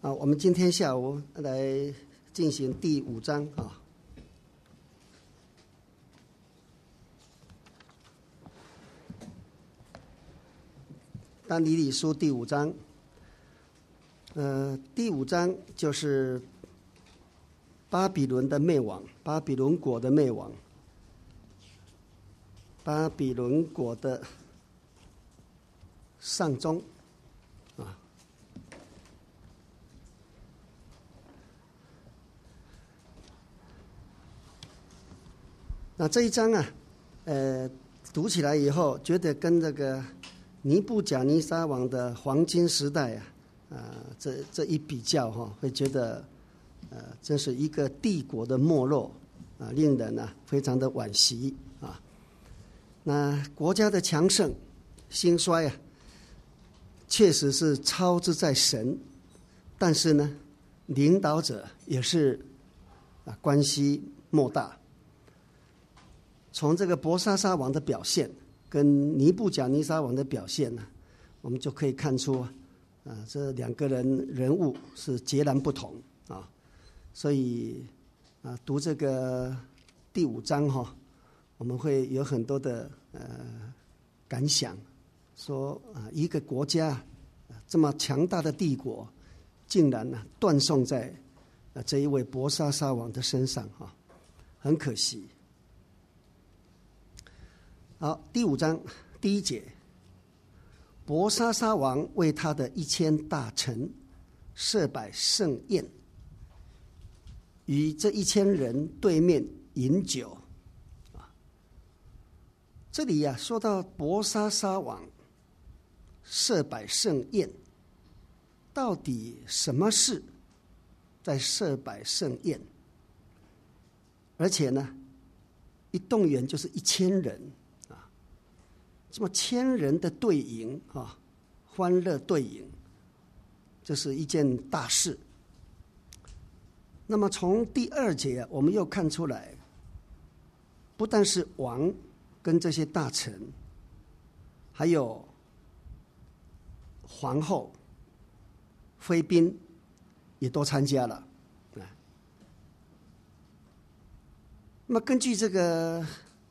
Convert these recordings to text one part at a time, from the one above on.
我们今天下午来进行第5章啊。但以理书第5章，第5章就是巴比伦的灭亡，巴比伦国的灭亡，巴比伦国的丧钟啊。那这一章啊，读起来以后，觉得跟这个尼布甲尼撒王的黄金时代这一比较会觉得真是一个帝国的没落令人非常的惋惜啊。那国家的强盛兴衰确实是操之在神，但是呢，领导者也是关系莫大。从这个伯沙撒王的表现跟尼布甲尼撒王的表现呢，我们就可以看出这两个人物是截然不同啊。所以读这个第5章我们会有很多的感想，说一个国家这么强大的帝国，竟然断送在这一位伯沙撒王的身上很可惜。好，第5章第1节，伯沙撒王为他的1000大臣设摆盛宴，与这1000人对面饮酒。这里说到伯沙撒王设摆盛宴，到底什么事在设摆盛宴？而且呢，一动员就是1000人。这么1000人的队营欢乐队营，这是一件大事。那么从第2节我们又看出来，不但是王跟这些大臣，还有皇后、妃嫔也都参加了。那么根据这个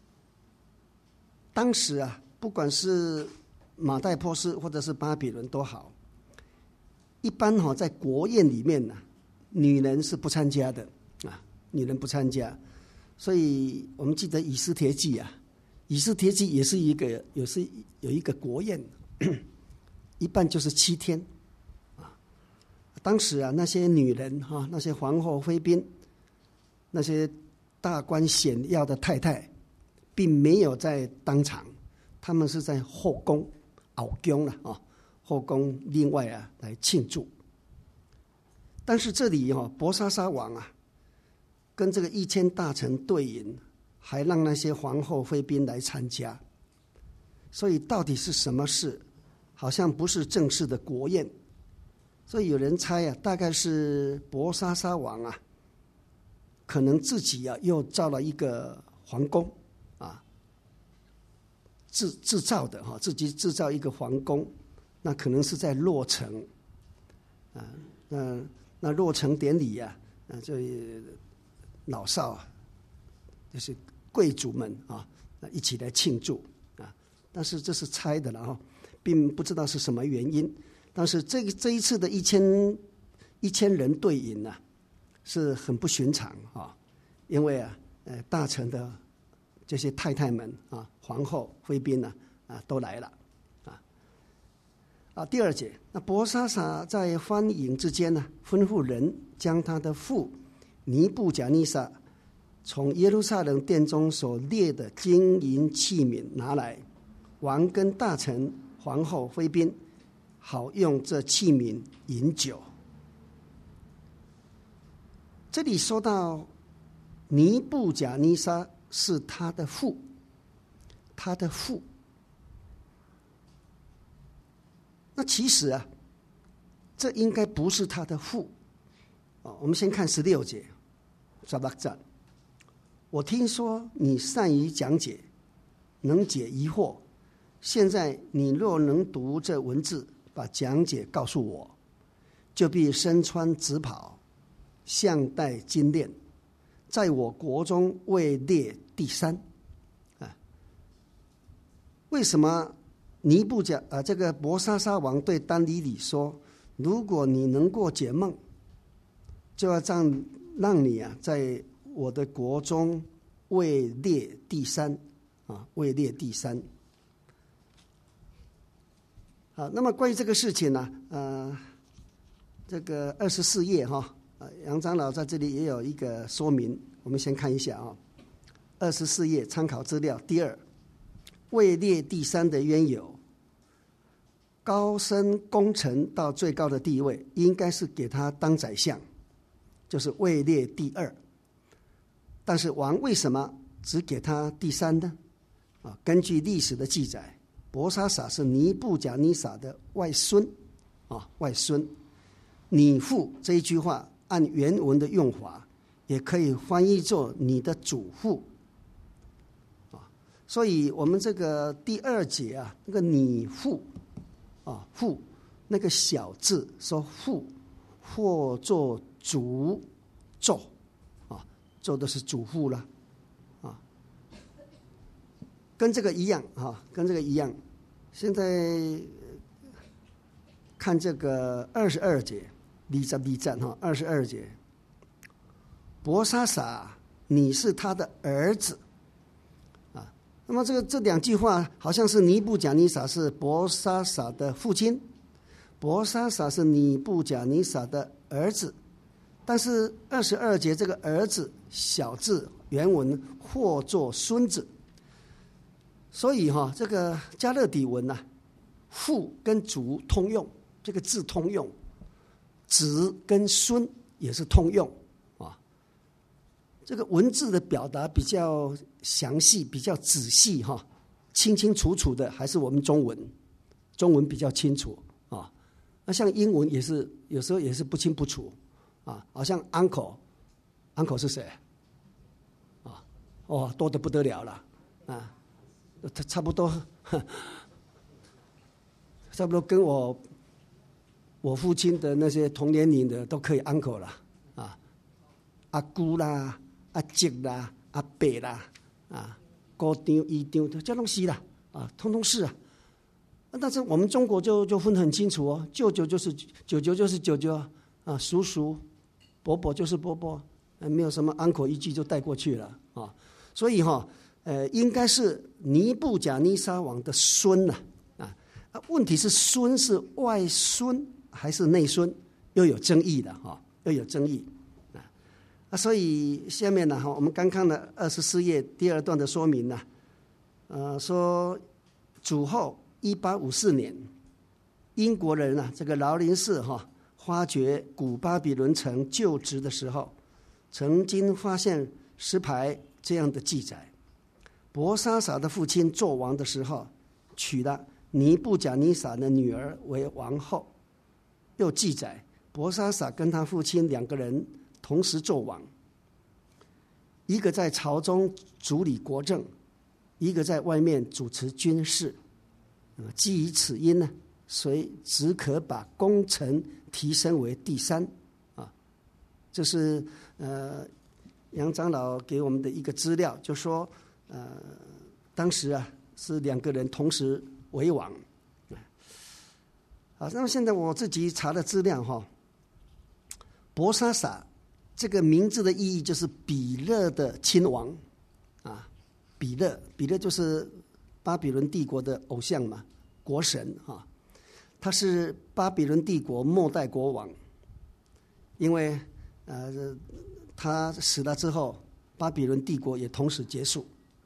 当时不管是马代波斯或者是巴比伦都好，一般在国宴里面女人是不参加的女人不参加。所以我们记得以斯帖记以斯帖记也是有一个国宴，一般就是7天当时那些女人那些皇后、妃嫔，那些大官显要的太太，并没有在当场。他们是在后宫后宫后宫另外来庆祝。但是这里伯沙撒王跟这个1000大臣对饮，还让那些皇后妃嫔来参加。所以到底是什么事？好像不是正式的国宴。所以有人猜大概是伯沙撒王可能自己又造了一个皇宫制造的自己制造一个皇宫，那可能是在落成那落成典礼就老少就是贵族们一起来庆祝但是这是猜的了并不知道是什么原因。但是这一次的1000人对饮是很不寻常因为大臣的这些太太们皇后、妃嫔都来了第2节，那伯沙撒在欢饮之间吩咐人将他的父尼布甲尼撒从耶路撒冷殿中所列的金银器皿拿来，王跟大臣、皇后、妃嫔好用这器皿饮酒。这里说到尼布甲尼撒是他的父，那其实这应该不是他的父我们先看16节，18章，我听说你善于讲解，能解疑惑，现在你若能读这文字，把讲解告诉我， 就必身穿紫袍，项戴金链，在我国中位列第三。为什么尼布甲这个伯沙撒王对但以理说，如果你能够解梦，就要让你在我的国中位列第三位列第三。那么关于这个事情呢，这个24页杨长老在这里也有一个说明，我们先看一下24页参考资料第二，位列第三的缘由，高升功臣到最高的地位，应该是给他当宰相，就是位列第二。但是王为什么只给他第三呢？根据历史的记载，伯沙撒是尼布甲尼撒的外孙外孙。你父这一句话按原文的用法，也可以翻译作你的祖父。所以我们这个第二节那个你父父那个小字说父，或作主咒咒的是祖父了跟这个一样跟这个一样。现在看这个22节22站22节，伯沙撒你是他的儿子那么这两句话好像是尼布甲尼撒是伯沙撒的父亲，伯沙撒是尼布甲尼撒的儿子，但是22节这个儿子小字原文或作孙子，所以这个加勒底文父跟族通用，这个字通用，子跟孙也是通用这个文字的表达比较详细，比较仔细清清楚楚的，还是我们中文比较清楚那像英文也是有时候也是不清不楚好像 uncle 是谁多得不得了了他差不多跟我父亲的那些同年龄的都可以 uncle 了阿姑啦、阿叔啦、阿伯啦姑丈、姨丈，这东西啦通通是但是我们中国就分得很清楚舅舅就是舅舅就是舅舅叔叔伯伯就是伯伯没有什么 uncle 一句就带过去了所以应该是尼布甲尼撒王的孙问题是孙是外孙还是内孙，又有争议的又有争议所以下面我们刚看了24页第二段的说明说主后1854年，英国人这个劳林士发掘古巴比伦城旧址的时候，曾经发现石牌这样的记载：伯沙撒的父亲做王的时候，娶了尼布甲尼撒的女儿为王后。又记载伯沙撒跟他父亲2个人同时做王，一个在朝中主理国政，一个在外面主持军事。基于此因谁只可把功臣提升为第三这是杨长老给我们的一个资料，就说当时是2个人同时为王那么现在我自己查的资料伯沙撒这个名字的意义就是比勒的亲王比勒就是巴比伦帝国的偶像嘛，国神他是巴比伦帝国末代国王，因为他死了之后，巴比伦帝国也同时结束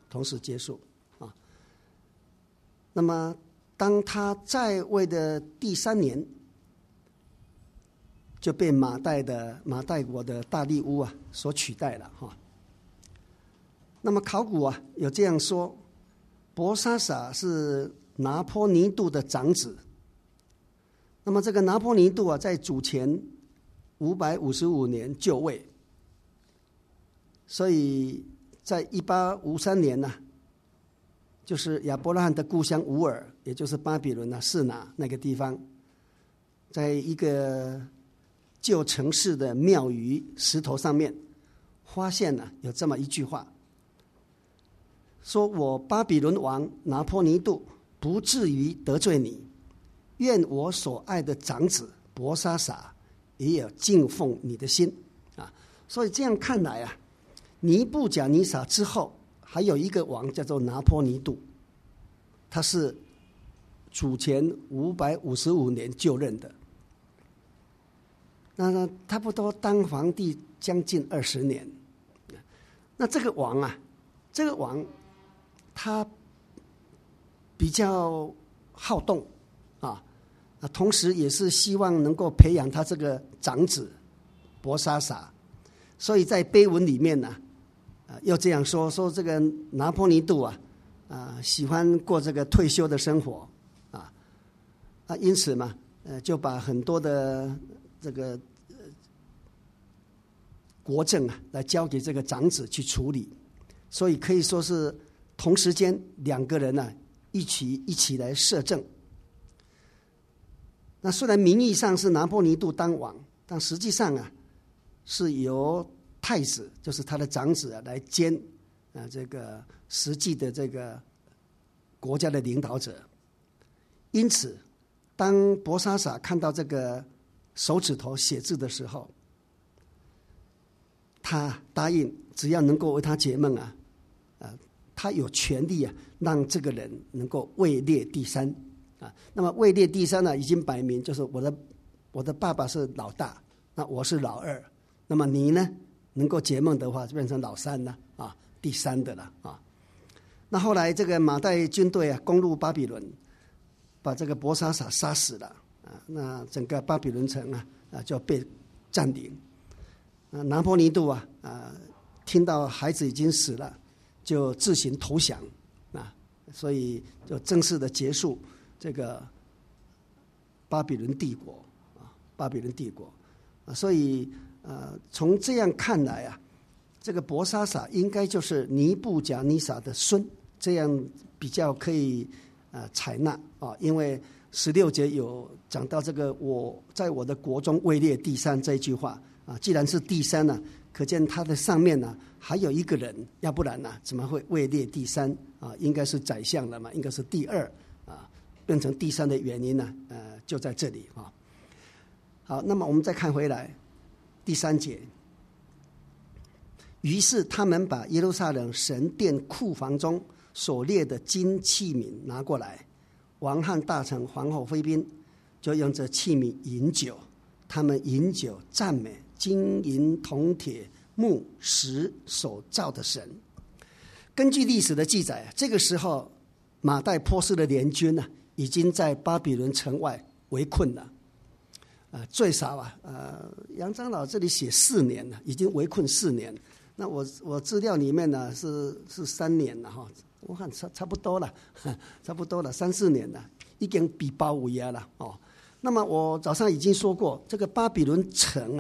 那么当他在位的第3年，就被马代国的大利乌所取代了那么考古有这样说，伯沙撒是拿坡尼度的长子。那么这个拿坡尼度在主前555年就位，所以在1853年就是亚伯拉罕的故乡乌尔，也就是巴比伦示拿那个地方，在一个旧城市的庙宇石头上面发现了有这么一句话，说我巴比伦王拿破尼度不至于得罪你，愿我所爱的长子伯沙撒也有敬奉你的心啊。所以这样看来啊，尼布甲尼撒之后还有一个王叫做拿破尼度，他是主前555年就任的，那差不多当皇帝将近20年。那这个王他比较好动啊，同时也是希望能够培养他这个长子伯沙撒，所以在碑文里面呢，又这样说这个拿破尼度喜欢过这个退休的生活因此嘛，就把很多的这个国政来交给这个长子去处理，所以可以说是同时间2个人一起来摄政。那虽然名义上是拿破尼度当王，但实际上是由太子，就是他的长子来兼这个实际的这个国家的领导者。因此当伯沙撒看到这个手指头写字的时候，他答应只要能够为他解梦他有权利让这个人能够位列第3那么位列第3已经摆明就是我的爸爸是老大，那我是老2，那么你呢能够解梦的话就变成老3了第3的了那后来这个马代军队攻入巴比伦，把这个伯沙撒杀死了那整个巴比伦城就被占领。拿破尼度听到孩子已经死了，就自行投降所以就正式的结束这个巴比伦帝国所以从这样看来这个伯沙撒应该就是尼布甲尼撒的孙，这样比较可以采纳因为16节有讲到这个我在我的国中位列第3这一句话既然是第3可见他的上面还有一个人，要不然怎么会位列第3应该是宰相了嘛，应该是第2变成第3的原因就在这里好，那么我们再看回来第3节，于是他们把耶路撒冷神殿库房中所列的金器皿拿过来，王和大臣、皇后、妃嫔就用这器皿饮酒，他们饮酒赞美金银铜铁木石所造的神。根据历史的记载，这个时候马代波斯的联军已经在巴比伦城外围困了最少杨长老这里写4年了，已经围困4年。那我资料里面是3年了我看差不多了3、4年了，已经被包围了那么我早上已经说过，这个巴比伦城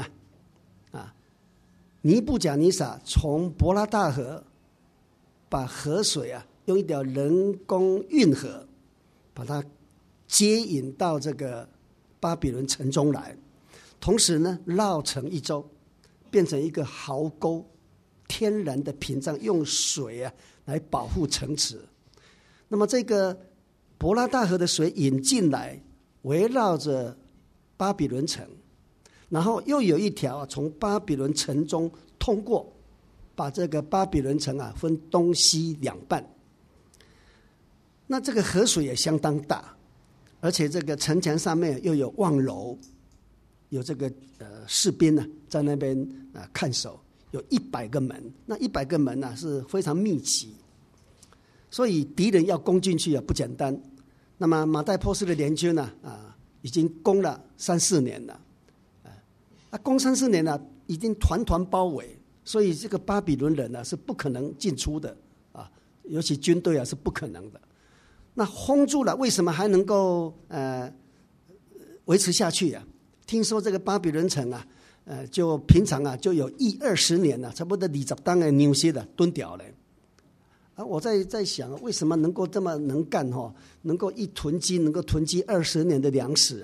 尼布甲尼撒从伯拉大河把河水用一条人工运河把它接引到这个巴比伦城中来，同时呢绕城一周，变成一个壕沟，天然的屏障，用水来保护城池。那么这个伯拉大河的水引进来，围绕着巴比伦城，然后又有一条从巴比伦城中通过，把这个巴比伦城分东西2半。那这个河水也相当大，而且这个城墙上面又有望楼，有这个士兵在那边看守，有100个门，那100个门是非常密集，所以敌人要攻进去不简单。那么马代波斯的联军已经攻了3、4年了，攻3、4年了，已经团团包围，所以这个巴比伦人是不可能进出的尤其军队是不可能的。那轰住了，为什么还能够维持下去听说这个巴比伦城就平常就有20年了，差不多20档的牛些的蹲掉了我在想，为什么能够这么能干能够囤积20年的粮食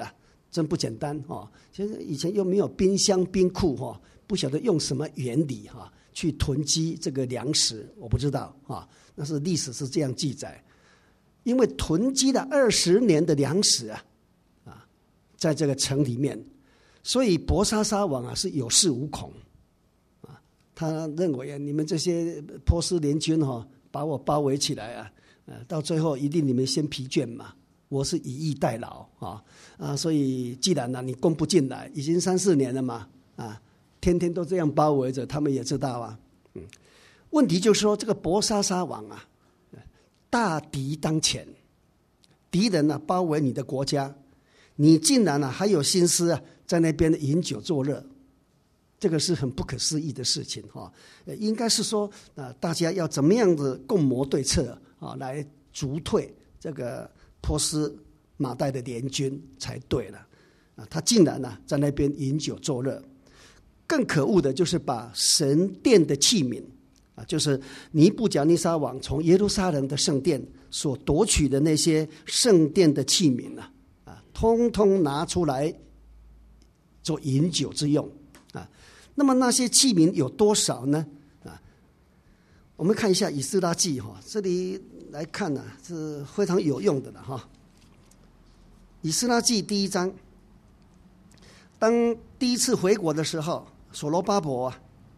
真不简单哦。其实以前又没有冰箱冰库哈，不晓得用什么原理哈去囤积这个粮食，我不知道啊。但是历史是这样记载，因为囤积了20年的粮食啊，在这个城里面，所以伯沙撒王啊是有恃无恐啊。他认为啊，你们这些波斯联军哈，把我包围起来啊，到最后一定你们先疲倦嘛。我是以逸待劳所以既然你攻不进来，已经3-4年了嘛天天都这样包围着，他们也知道啊。问题就是说，这个伯沙撒王啊，大敌当前，敌人包围你的国家，你竟然还有心思在那边饮酒作乐，这个是很不可思议的事情应该是说大家要怎么样的共谋对策来逐退这个波斯马代的联军才对了他竟然在那边饮酒作乐。更可恶的就是把神殿的器皿就是尼布甲尼撒王从耶路撒冷的圣殿所夺取的那些圣殿的器皿通通拿出来做饮酒之用那么那些器皿有多少呢我们看一下以斯拉记这里来看是非常有用的了以斯拉记第1章，当第一次回国的时候，所罗巴伯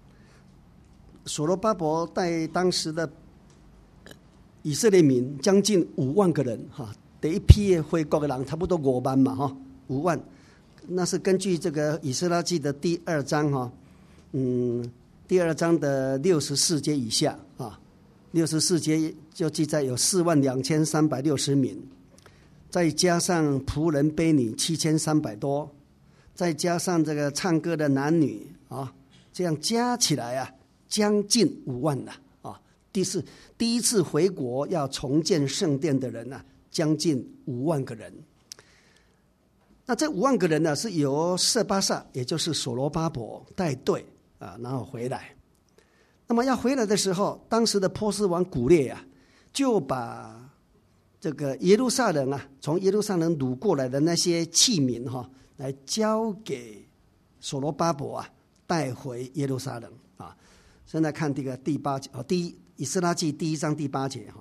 带当时的以色列民将近5万个人第一批回国的人差不多5万嘛5万，那是根据这个以斯拉记的第2章第2章的64节以下64节就记载有42360名，再加上仆人婢女7300多，再加上这个唱歌的男女这样加起来将近5万了第一次回国要重建圣殿的人将近5万个人。那这5万个人是由色巴撒，也就是所罗巴伯带队然后回来。那么要回来的时候，当时的波斯王古列就把这个耶路撒冷从耶路撒冷掳过来的那些器皿来交给所罗巴伯带回耶路撒冷现在看这个第8节以斯拉记第1章第8节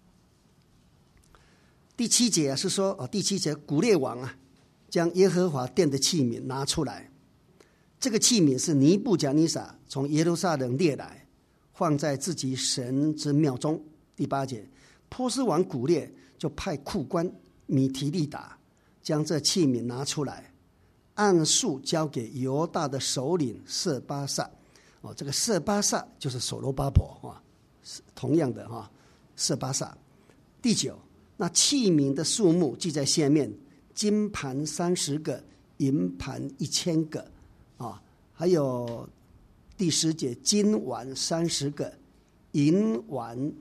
第7节是说第7节古列王将耶和华殿的器皿拿出来，这个器皿是尼布甲尼撒从耶路撒冷掠来，放在自己神之庙中。第8节，波斯王古列就派库官米提利达将这器皿拿出来，按数交给犹大的首领色巴撒这个色巴撒就是所罗巴伯同样的色巴撒。第9，那器皿的数目记在下面，金盘30个，银盘1000个还有第10节，金碗30个，银碗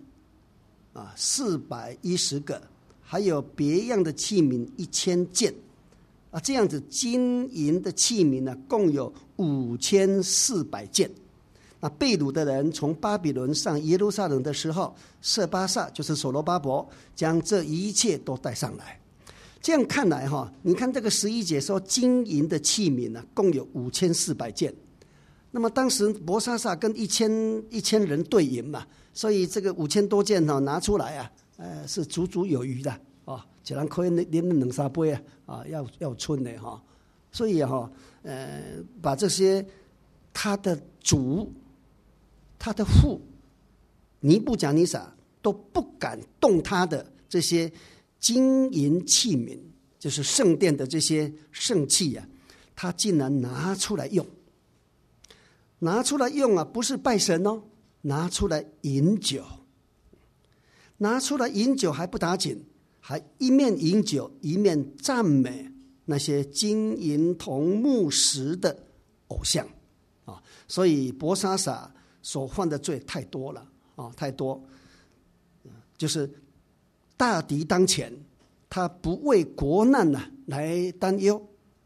410个，还有别样的器皿1000件这样子金银的器皿共有5400件。那被掳的人从巴比伦上耶路撒冷的时候，色巴撒就是所罗巴伯将这一切都带上来。这样看来你看这个11节说金银的器皿共有5400件。那么当时伯沙撒跟1000人对赢嘛，所以这个5000多件拿出来是足足有余的一人可以啉2-3杯要存的所以把这些他的主他的父尼布甲尼撒都不敢动他的这些金银器皿，就是圣殿的这些圣器他竟然拿出来用。拿出来用不是拜神拿出来饮酒。拿出来饮酒还不打紧，还一面饮酒一面赞美那些金银铜木石的偶像所以伯沙撒所犯的罪太多了太多，就是大敌当前，他不为国难来担忧，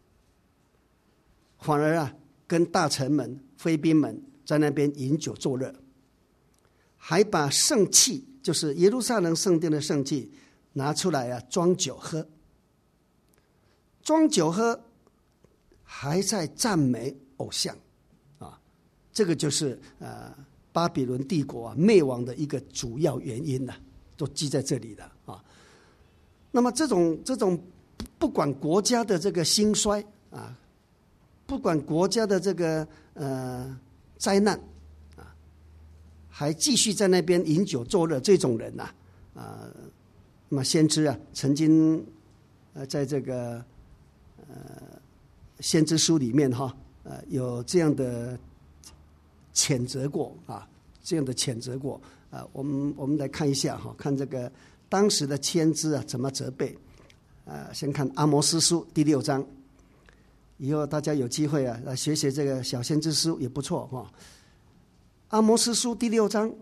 反而跟大臣们妃嫔们在那边饮酒作乐，还把圣器，就是耶路撒冷圣殿的圣器拿出来装酒喝。装酒喝还在赞美偶像，啊，这个就是巴比伦帝国灭亡的一个主要原因呢，都记在这里了啊。那么这种不管国家的这个兴衰啊，不管国家的这个灾难啊，还继续在那边饮酒作乐，这种人呐那么先知曾经在这个先知书里面有这样的谴责过我们来看一下看这个当时的先知怎么责备。先看阿摩司书第6章，以后大家有机会来学学这个小先知书也不错阿摩司书第6章，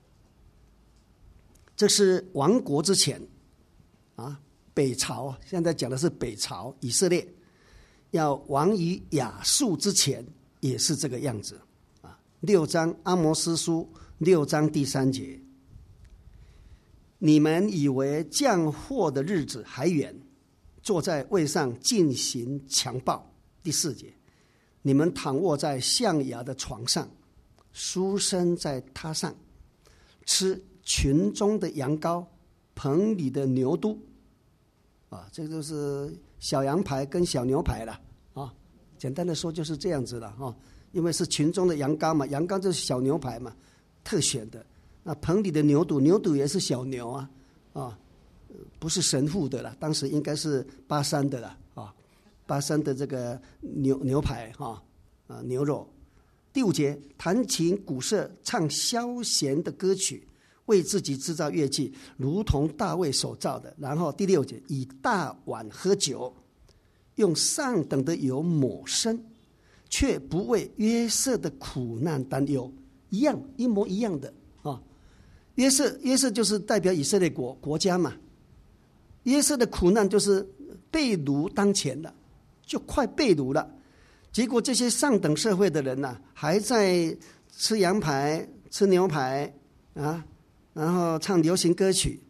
这是亡国之前北朝，现在讲的是北朝以色列要亡于亚述之前也是这个样子6章阿摩司书6章第3节，你们以为降祸的日子还远，坐在位上进行强暴。第4节，你们躺卧在象牙的床上，书生在榻上，吃群中的羊羔，棚里的牛犊这个就是小羊排跟小牛排了简单的说就是这样子了因为是群中的羊羔嘛，羊羔就是小牛排嘛，特选的。那棚里的牛犊，牛犊也是小牛不是神父的了，当时应该是巴山的了巴山的这个牛排牛肉。第5节，弹琴鼓瑟，唱消闲的歌曲，为自己制造乐器，如同大卫所造的。然后第6节，以大碗喝酒，用上等的油抹身，却不为约瑟的苦难担忧。一模一样的约瑟就是代表以色列国家嘛，约瑟的苦难就是被掳当前了，就快被掳了。结果这些上等社会的人还在吃羊排吃牛排然后唱流行歌曲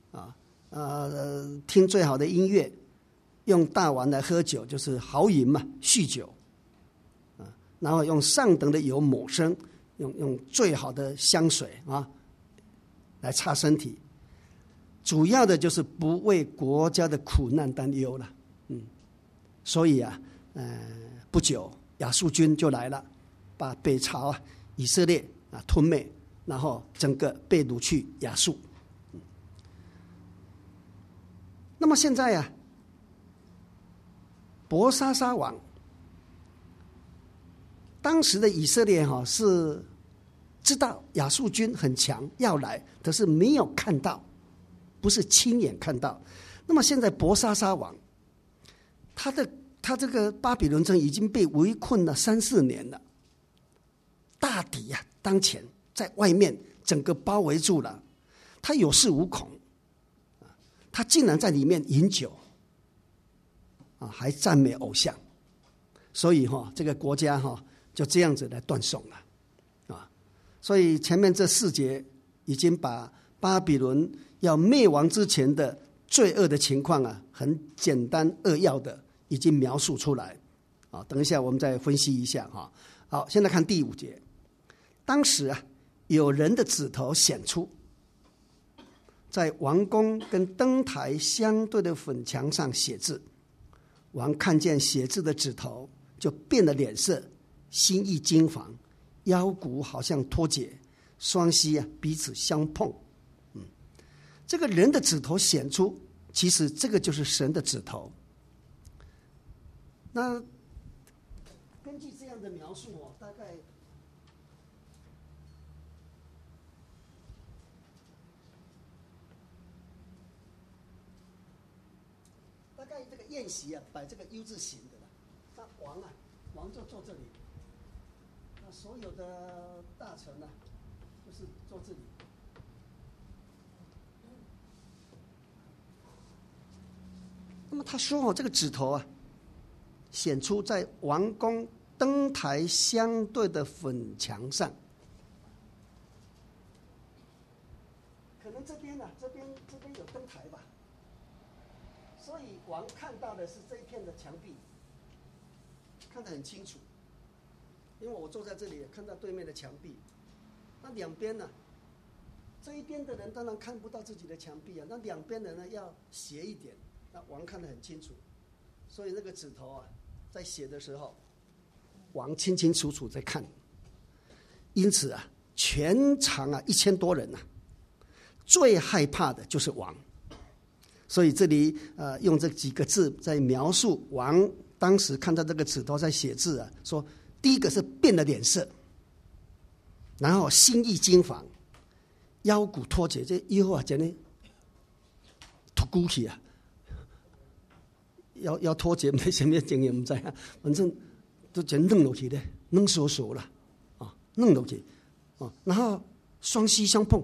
听最好的音乐，用大碗来喝酒，就是豪饮嘛，酗酒然后用上等的油抹身，用最好的香水来擦身体，主要的就是不为国家的苦难担忧了。所以不久亚述军就来了，把北朝以色列吞灭，然后整个被掳去亚述。那么现在伯沙撒王，当时的以色列是知道亚述军很强要来，可是没有看到，不是亲眼看到。那么现在伯沙撒王，他这个巴比伦城已经被围困了3-4年了，大敌当前在外面整个包围住了，他有恃无恐，他竟然在里面饮酒还赞美偶像，所以这个国家就这样子来断送了所以前面这4节已经把巴比伦要灭亡之前的罪恶的情况很简单扼要的已经描述出来等一下我们再分析一下好，现在看第5节，当时有人的指头显出，在王宫跟灯台相对的粉墙上写字，王看见写字的指头，就变了脸色，心意惊惶，腰骨好像脱节，双膝彼此相碰。这个人的指头显出，其实这个就是神的指头。那根据这样的描述大概这个宴席摆这个 U 字形的那王就坐这里，那所有的大臣就是坐这里。那么他说这个指头显出在王宫灯台相对的粉墙上，可能这边有灯台吧，所以王看到的是这一片的墙壁， 看得很清楚，因为我坐在这里看到对面的墙壁，那两边呢，这一边的人当然看不到自己的墙壁啊，那两边的人呢要斜一点，那王看得很清楚，所以那个指头啊，在写的时候，王清清楚楚在看，因此啊，全场啊1000多人啊，最害怕的就是王。所以这里用这几个字在描述王当时看到这个指头在写字啊，说第一个是变了脸色，然后心意惊惶，腰骨脱节，这腰啊真的脱骨去啊，腰脱节没什么经验不知啊，反正都全弄落去的，弄缩缩了啊，弄落去啊，然后双膝相碰。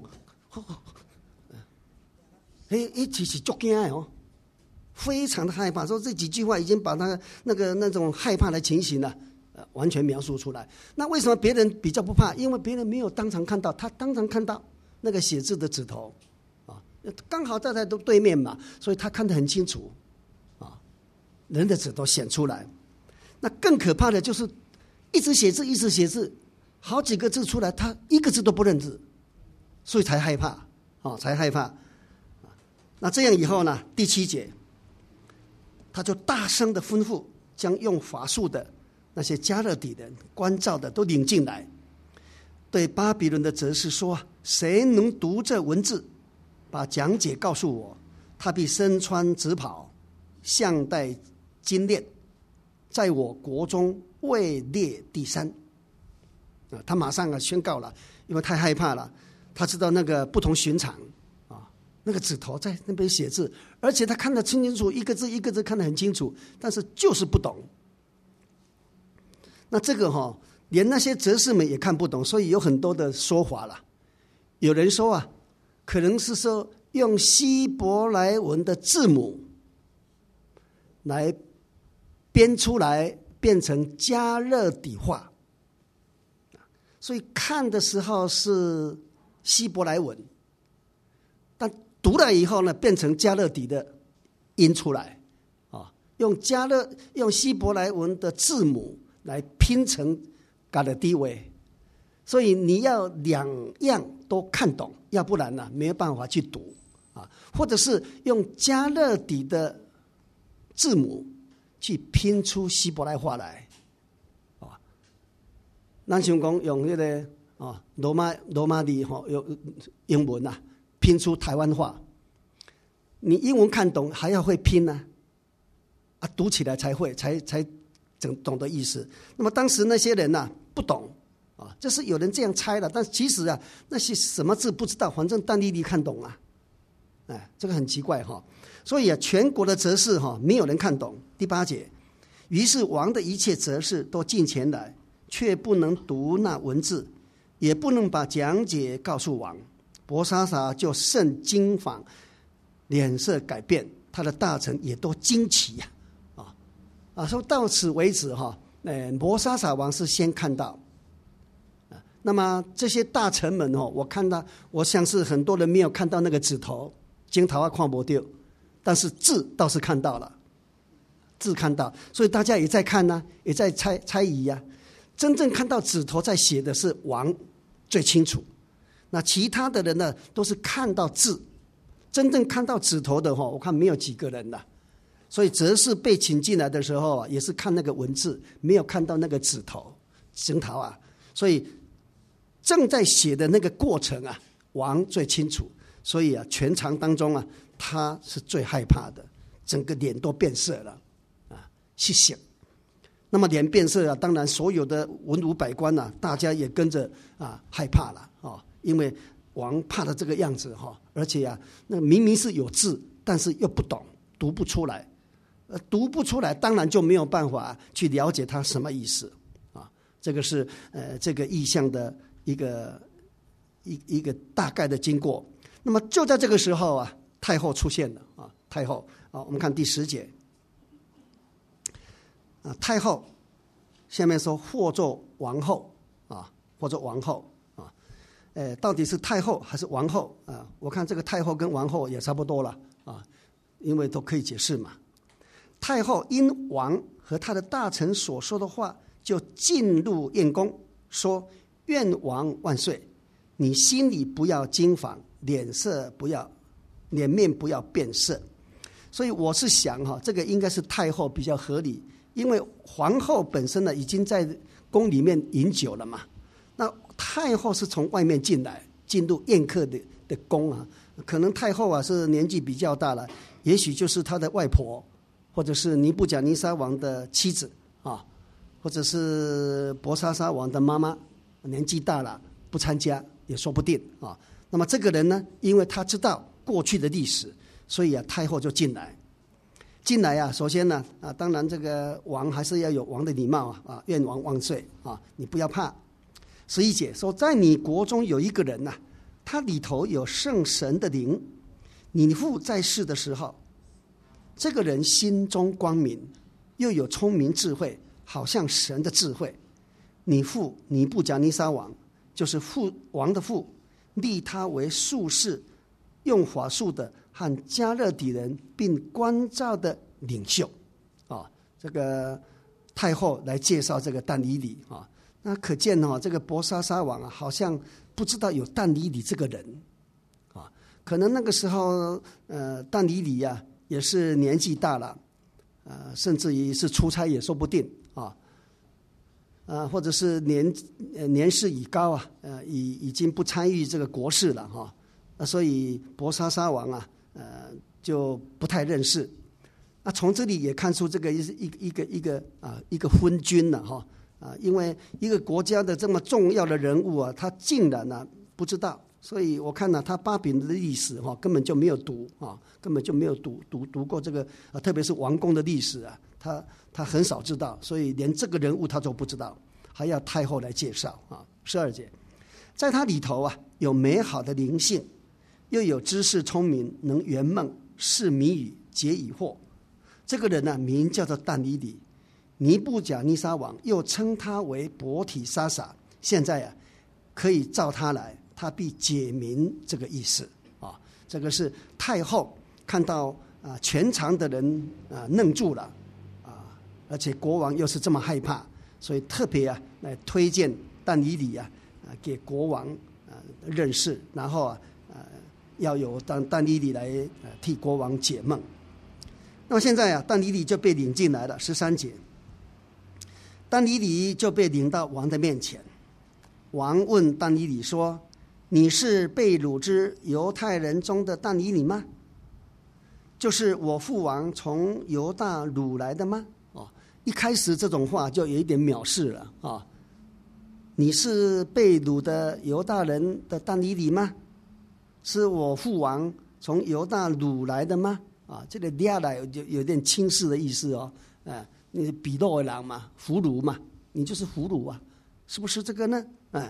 其实足惊的哦，非常的害怕。说这几句话已经把他那种害怕的情形呢，完全描述出来。那为什么别人比较不怕？因为别人没有当场看到，他当场看到那个写字的指头，啊，刚好站在对面嘛，所以他看得很清楚，啊，人的指头显出来。那更可怕的就是一直写字，一直写字，好几个字出来，他一个字都不认字，所以才害怕，啊，才害怕。那这样以后呢？第7节，他就大声的吩咐，将用法术的那些加勒底人、关照的都领进来，对巴比伦的哲士说：“谁能读这文字，把讲解告诉我，他必身穿紫袍，项戴金链，在我国中位列第3。”他马上宣告了，因为太害怕了，他知道那个不同寻常。那个指头在那边写字，而且他看得清清楚，一个字一个字看得很清楚，但是就是不懂。那这个连那些哲士们也看不懂，所以有很多的说法了。有人说啊，可能是说用希伯来文的字母来编出来，变成加勒底话，所以看的时候是希伯来文，但读了以后呢，变成加勒底的音出来，啊，用希伯来文的字母来拼成加勒底文，所以你要两样都看懂，要不然呢没有办法去读啊，或者是用加勒底的字母去拼出希伯来话来，啊，咱想讲用那个罗马字用英文啊。拼出台湾话，你英文看懂还要会拼呢，啊，读起来才会，才懂得意思。那么当时那些人呢，不懂啊，就是有人这样猜了，但其实啊，那些什么字不知道，反正但莉莉看懂啊，哎，这个很奇怪哈。所以啊，全国的哲士没有人看懂。第8节，于是王的一切哲士都进前来，却不能读那文字，也不能把讲解告诉王。伯沙撒就甚惊惶，脸色改变，他的大臣也都惊奇说到此为止伯沙撒王是先看到，那么这些大臣们我看到，我相信很多人没有看到那个指头，镜头啊看不到，但是字倒是看到了，字看到，所以大家也在看呢，也在猜疑呀。真正看到指头在写的是王最清楚。那其他的人呢，都是看到字，真正看到指头的我看没有几个人了。所以哲士被请进来的时候也是看那个文字，没有看到那个指头啊。所以正在写的那个过程啊，王最清楚。所以啊，全场当中啊，他是最害怕的，整个脸都变色了啊，去想。那么脸变色啊，当然所有的文武百官啊，大家也跟着害怕了因为王怕的这个样子而且那明明是有字，但是又不懂，读不出来，读不出来，当然就没有办法去了解他什么意思啊。这个是这个意象的一个大概的经过。那么就在这个时候太后出现了太后我们看第10节太后下面说或作王后或作王后到底是太后还是王后我看这个太后跟王后也差不多了因为都可以解释嘛。 太后因王和他的大臣所说的话，就进入宴宫，说：愿王万岁！你心里不要惊慌，脸面不要变色。所以我是想这个应该是太后比较合理，因为皇后本身呢已经在宫里面饮酒了嘛，那太后是从外面进来，进入宴客的宫啊，可能太后是年纪比较大了，也许就是她的外婆，或者是尼布甲尼撒王的妻子啊，或者是伯沙撒王的妈妈，年纪大了不参加也说不定啊。那么这个人呢，因为他知道过去的历史，所以太后就进来首先呢当然这个王还是要有王的礼貌愿王万岁你不要怕。11节说，在你国中有一个人他里头有圣神的灵，你父在世的时候，这个人心中光明，又有聪明智慧，好像神的智慧。你父尼布甲尼撒王，就是王的父，立他为术士，用法术的和加勒底人，并关照的领袖这个太后来介绍这个但以理那可见这个伯沙撒王好像不知道有但以理这个人可能那个时候但以理也是年纪大了甚至于是出差也说不定或者是年事已高已经不参与这个国事了所以伯沙撒王就不太认识。那从这里也看出这个一个昏君了因为一个国家的这么重要的人物他竟然不知道，所以我看他巴比伦的历史根本就没有读根本就没有读过这个特别是王宫的历史他很少知道，所以连这个人物他都不知道，还要太后来介绍12节，在他里头有美好的灵性，又有知识聪明，能圆梦，释谜语，解疑惑。这个人名叫做但以理，尼布甲尼撒王又称他为伯提沙撒，现在可以召他来，他必解明这个意思这个是太后看到全场的人愣住了而且国王又是这么害怕，所以特别来推荐但以理给国王认识，然后要有但以理来替国王解梦。那么现在但以理就被领进来了，13节，但以理就被领到王的面前。王问但以理说：你是被掳之犹太人中的但以理吗？就是我父王从犹大掳来的吗？一开始这种话就有一点藐视了你是被掳的犹大人的但以理吗？是我父王从犹大掳来的吗？这个掠来有点轻视的意思你是比诺的人嘛，俘虏嘛，你就是俘虏是不是这个呢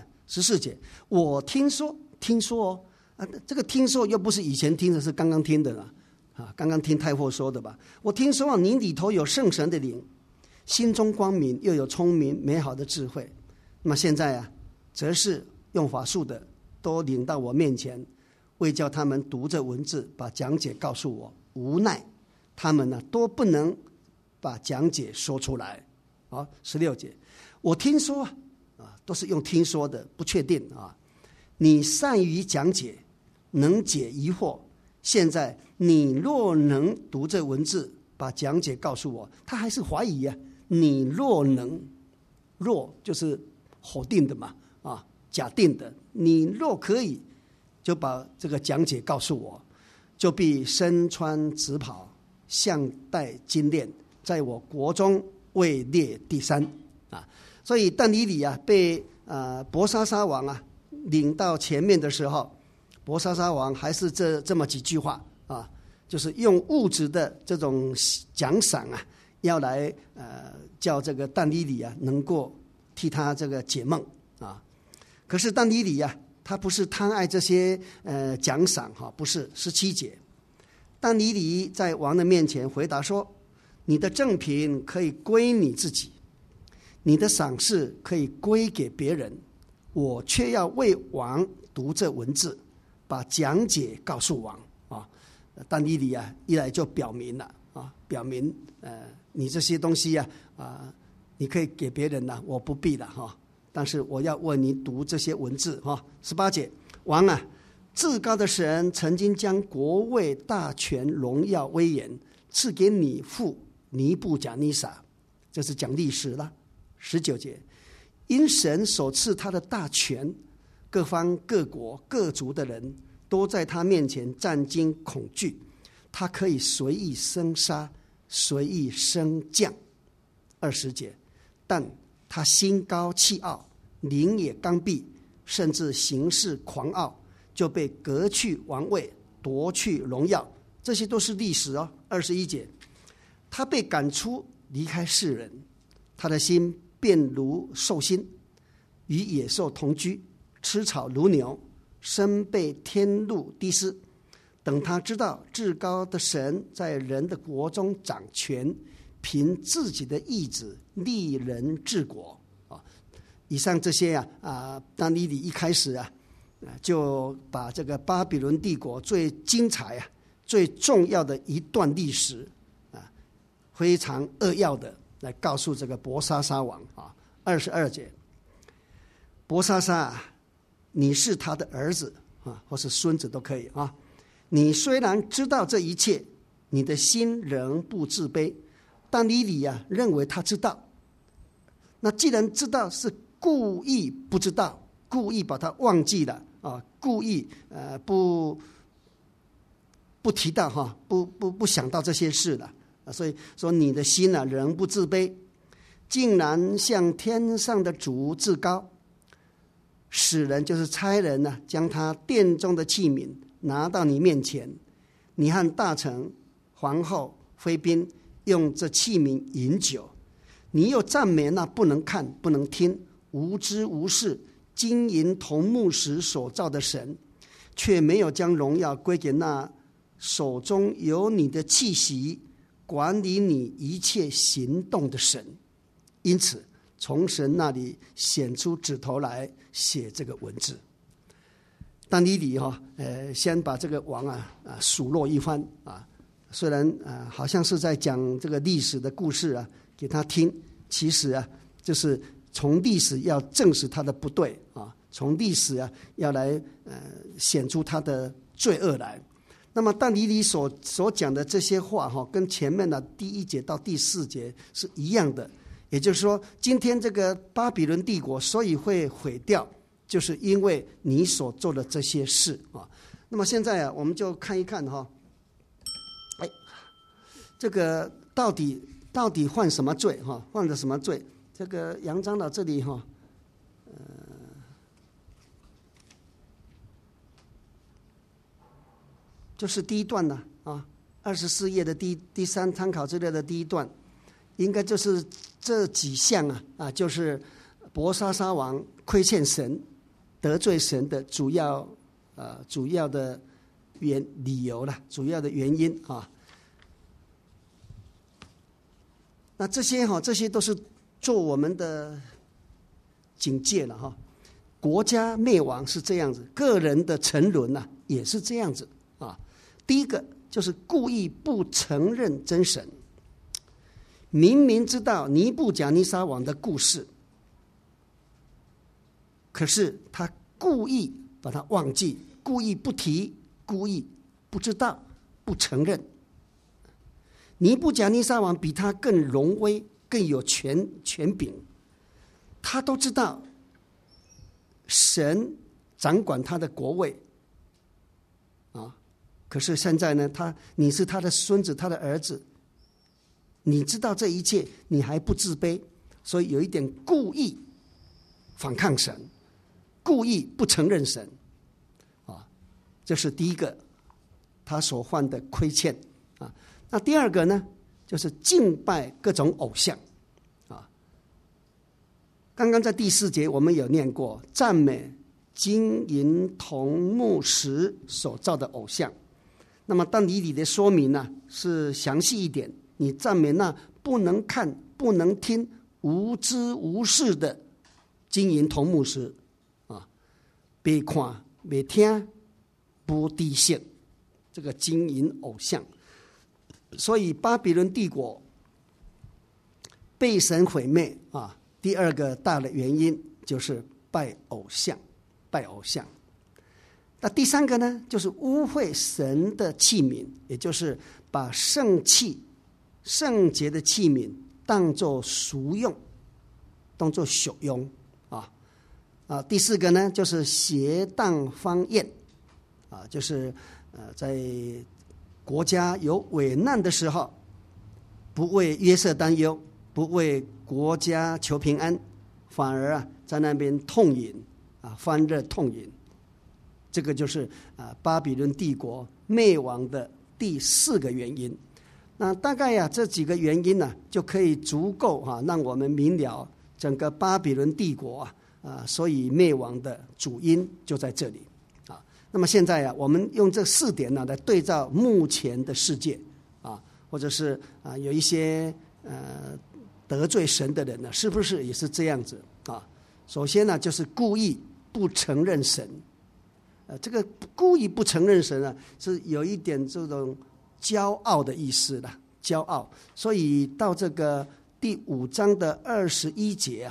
？14节，我听说这个听说又不是以前听的，是刚刚听的了刚刚听太后说的吧。我听说你里头有圣神的灵，心中光明，又有聪明美好的智慧。那么现在则是用法术的都领到我面前，为叫他们读这文字，把讲解告诉我。无奈他们都不能把讲解说出来16节，我听说都是用听说的，不确定你善于讲解，能解疑惑，现在你若能读这文字，把讲解告诉我。他还是怀疑你若能，若就是否定的嘛假定的，你若可以，就把这个讲解告诉我，就必身穿紫袍，项戴金链，在我国中位列第3所以但以理被伯沙撒王领到前面的时候，伯沙撒王还是这么几句话就是用物质的这种奖赏要来叫这个但以理能够替他这个解梦可是但以理他不是贪爱这些奖赏不是。17节，但以理在王的面前回答说：你的赠品可以归你自己，你的赏赐可以归给别人，我却要为王读这文字，把讲解告诉王但以理一来就表明了表明你这些东西你可以给别人了，我不必了哈。但是我要为你读这些文字哈。18节，王啊，至高的神曾经将国位、大权、荣耀、威严赐给你父尼布甲尼撒，这是讲历史了。19节，因神所赐他的大权，各方各国各族的人都在他面前战惊恐惧，他可以随意生杀，随意升降。20节，但他心高气傲，灵也刚愎，甚至行事狂傲，就被革去王位，夺去荣耀。这些都是历史哦。21节，他被赶出，离开世人，他的心变如兽心，与野兽同居，吃草如牛，身被天露滴湿。等他知道至高的神在人的国中掌权，凭自己的意志立人治国。以上这些但以理一开始就把这个巴比伦帝国最精彩最重要的一段历史非常扼要的来告诉这个伯沙撒王22节，伯沙撒，你是他的儿子或是孙子都可以你虽然知道这一切，你的心仍不自卑。但以理认为他知道，那既然知道，是故意不知道，故意把他忘记了故意不提到不想到这些事了所以说你的心仍不自卑，竟然向天上的主至高，使人就是差人将他殿中的器皿拿到你面前，你和大臣、皇后、妃嫔用这器皿饮酒，你又赞美那不能看不能听无知无识金银铜木石所造的神，却没有将荣耀归给那手中有你的气息管理你一切行动的神。因此从神那里显出指头来写这个文字。但以理先把这个王数落一番虽然好像是在讲这个历史的故事给他听，其实就是从历史要证实他的不对从历史要来显出他的罪恶来。那么但以理所讲的这些话跟前面的第1节到第4节是一样的，也就是说今天这个巴比伦帝国所以会毁掉，就是因为你所做的这些事那么现在我们就看一看这个到底犯什么罪犯了什么罪？这个杨长老这里就是第一段了24页的第3参考资料的第一段，应该就是这几项就是伯沙撒王亏欠神、得罪神的主要的理由了，主要的原因那这些都是做我们的警戒了国家灭亡是这样子，个人的沉沦也是这样子第一个就是故意不承认真神，明明知道尼布甲尼撒王的故事，可是他故意把它忘记，故意不提，故意不知道，不承认。尼布甲尼撒王比他更荣威，更有权柄，他都知道神掌管他的国位可是现在呢，你是他的孙子，他的儿子，你知道这一切，你还不自卑，所以有一点故意反抗神，故意不承认神这是第一个他所犯的亏欠那第二个呢，就是敬拜各种偶像刚刚在第4节我们有念过，赞美金银铜木石所造的偶像。那么但以理的说明是详细一点，你赞美那不能看不能听无知无识的金银铜木石别看别听不低性，这个金银偶像所以巴比伦帝国被神毁灭啊，第二个大的原因就是拜偶像。那第三个呢，就是污秽神的器皿，也就是把圣器、圣洁的器皿当作俗用，当作所用第四个呢，就是邪荡方言就是在国家有危难的时候，不为约瑟担忧，不为国家求平安，反而在那边痛饮欢乐痛饮。这个就是巴比伦帝国灭亡的第四个原因。那大概这几个原因呢，就可以足够让我们明了整个巴比伦帝国所以灭亡的主因就在这里那么现在我们用这4点呢来对照目前的世界或者是有一些得罪神的人呢，是不是也是这样子首先呢，就是故意不承认神。这个故意不承认神是有一点这种骄傲的意思的，骄傲。所以到这个第5章的21节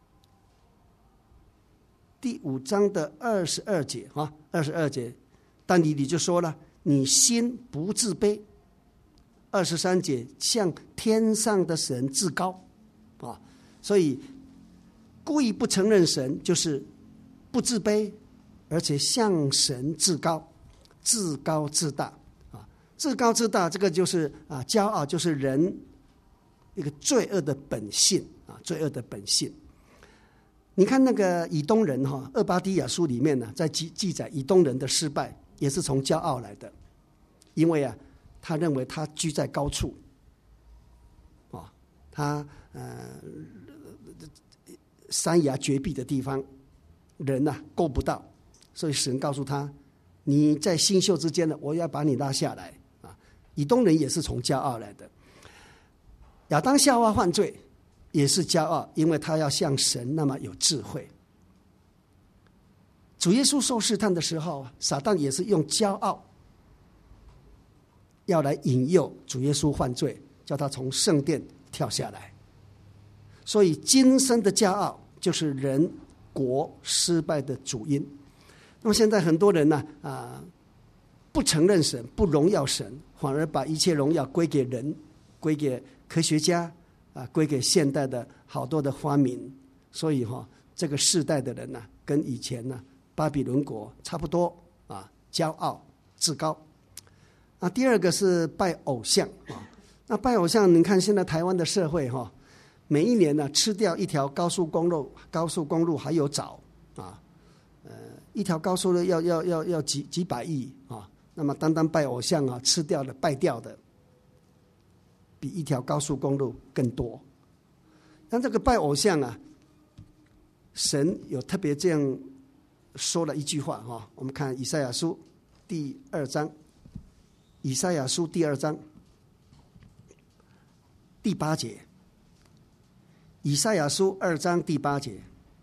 第5章的22节22节，但你就说了，你心不自卑。23节，向天上的神自高所以故意不承认神，就是不自卑，而且向神自高，自高自大自高自大，这个就是骄傲，就是人一个罪恶的本性罪恶的本性。你看那个以东人厄巴低亚书里面呢，在记载以东人的失败，也是从骄傲来的，因为他认为他居在高处他山崖绝壁的地方人够不到，所以神告诉他，你在星宿之间我要把你拉下来以东人也是从骄傲来的。亚当夏娃犯罪也是骄傲，因为他要像神那么有智慧。主耶稣受试探的时候，撒旦也是用骄傲要来引诱主耶稣犯罪，叫他从圣殿跳下来。所以今生的骄傲就是人国失败的主因。那么现在很多人不承认神，不荣耀神，反而把一切荣耀归给人，归给科学家归给现代的好多的发明。所以这个世代的人跟以前巴比伦国差不多骄傲自高。第二个是拜偶像那拜偶像，你看现在台湾的社会每一年吃掉一条高速公路还有找一条高速路要几百亿那么单单拜偶像吃掉的败掉的比一条高速公路更多。但这个拜偶像神有特别这样说了一句话我们看以赛亚书第2章，以赛亚书第2章第8节，以赛亚书2章第8节，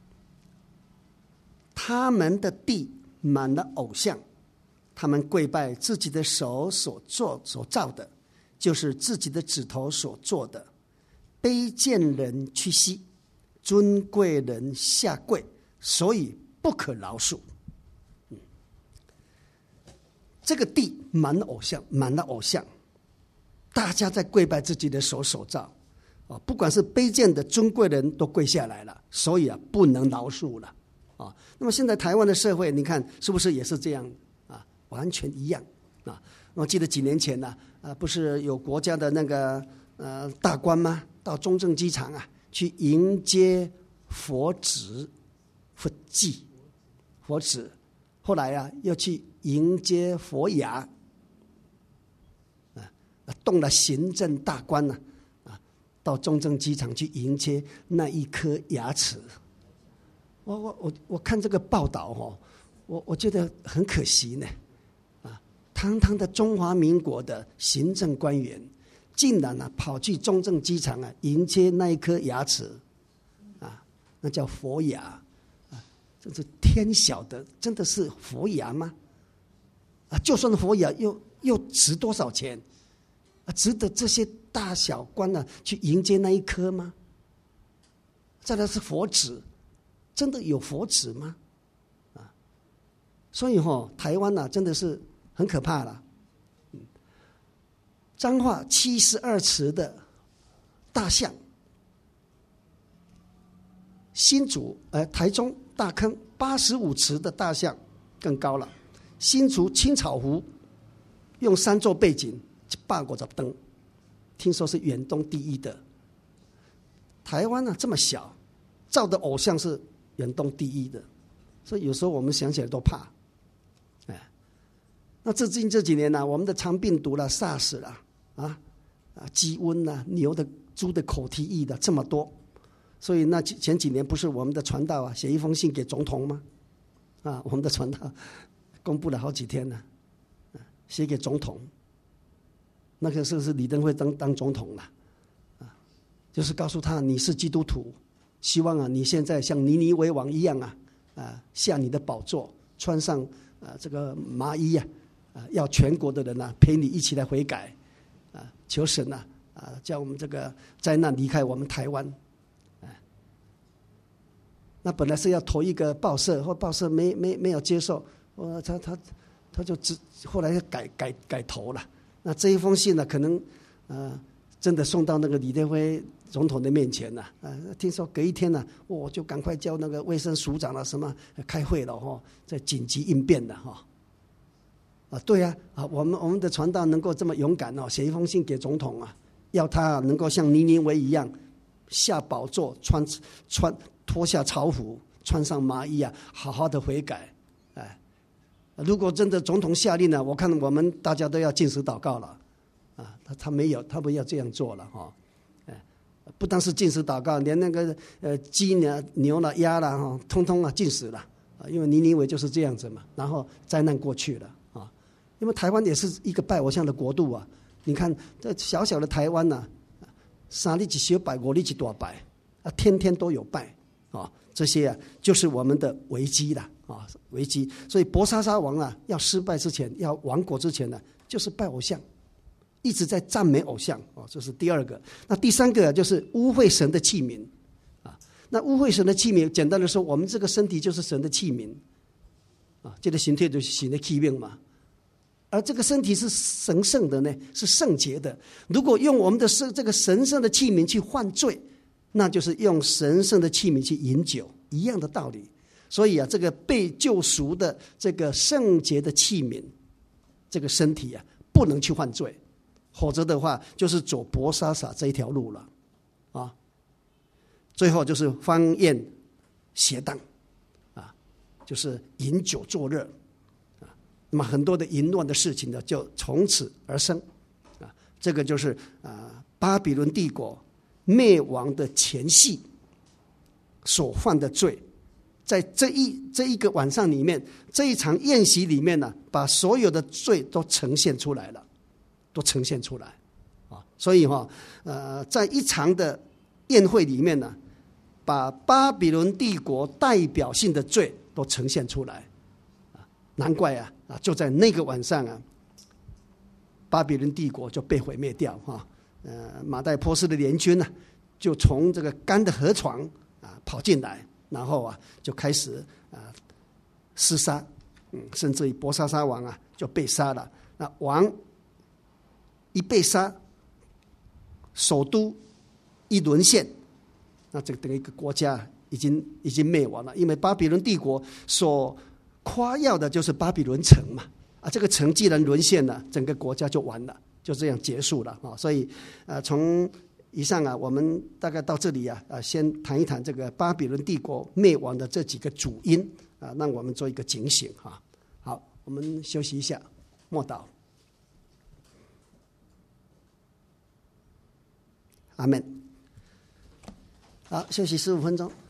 他们的地满了偶像，他们跪拜自己的手所造的，就是自己的指头所做的，卑贱人屈膝，尊贵人下跪，所以不可饶恕。这个地满了偶像，大家在跪拜自己的手所造不管是卑贱的尊贵人都跪下来了，所以不能饶恕了那么现在台湾的社会，你看是不是也是这样完全一样我记得几年前不是有国家的那个大官吗？到中正机场去迎接佛子佛祭佛子，后来又去迎接佛牙动了行政大官到中正机场去迎接那一颗牙齿。我看这个报道我觉得很可惜呢堂堂的中华民国的行政官员，竟然跑去中正机场迎接那一颗牙齿那叫佛牙这是天晓得，真的是佛牙吗就算佛牙又值多少钱值得这些大小官去迎接那一刻吗？再来是佛子，真的有佛子吗？所以台湾真的是很可怕了。彰化72尺的大象，新竹台中大坑85尺的大象更高了，新竹青草湖用山做背景150灯，听说是远东第一的。台湾这么小，造的偶像是远东第一的，所以有时候我们想起来都怕。那最近这几年我们的肠病毒啦、SARS 啦、鸡瘟啦、牛的、猪的口蹄疫的这么多，所以那前几年不是我们的传道写一封信给总统吗？我们的传道公布了好几天了，写给总统。那个时候是李登辉当总统了，就是告诉他你是基督徒，希望你现在像尼尼微王一样下你的宝座，穿上这个麻衣要全国的人陪你一起来悔改，求神叫我们这个灾难离开我们台湾。那本来是要投一个报社，或报社没有接受，他就后来改投了。那这一封信可能真的送到那个李登辉总统的面前了。听说隔一天我就赶快叫那个卫生署长什么开会了在紧急应变的对我们的传道能够这么勇敢写一封信给总统要他能够像尼尼微一样下宝座，脱下朝服，穿上麻衣好好的悔改。如果真的总统下令我看我们大家都要禁食祷告了。他没有，他不要这样做了不单是禁食祷告，连那个鸡牛了、鸭了通通禁食了因为尼尼微就是这样子嘛。然后灾难过去了因为台湾也是一个拜偶像的国度你看这小小的台湾3日一小拜，5日一大拜天天都有拜这些就是我们的危机了危机。所以伯沙撒王要失败之前，要亡国之前就是拜偶像，一直在赞美偶像这是第二个。那第三个就是污秽神的器皿那污秽神的器皿，简单的说，我们这个身体就是神的器皿这个身体就是神的器皿嘛。而这个身体是神圣的呢，是圣洁的。如果用我们的这个神圣的器皿去犯罪，那就是用神圣的器皿去饮酒，一样的道理。所以这个被救赎的这个圣洁的器皿，这个身体不能去犯罪，否则的话就是走伯沙撒这一条路了最后就是荒宴邪荡就是饮酒作乐那么很多的淫乱的事情就从此而生这个就是巴比伦帝国灭亡的前夕所犯的罪，在这一个晚上里面，这一场宴席里面把所有的罪都呈现出来了，都呈现出来所以在一场的宴会里面把巴比伦帝国代表性的罪都呈现出来难怪就在那个晚上巴比伦帝国就被毁灭掉马代波斯的联军就从这个干的河床跑进来，然后就开始厮杀甚至于伯沙撒王就被杀了。那王一被杀，首都一沦陷，那这个一个国家已经灭亡了。因为巴比伦帝国所夸耀的就是巴比伦城嘛这个城既然沦陷了，整个国家就完了，就这样结束了所以从以上我们大概到这里先谈一谈这个巴比伦帝国灭亡的这几个主因让我们做一个警醒好，我们休息一下，默祷。阿们。好，休息15分钟。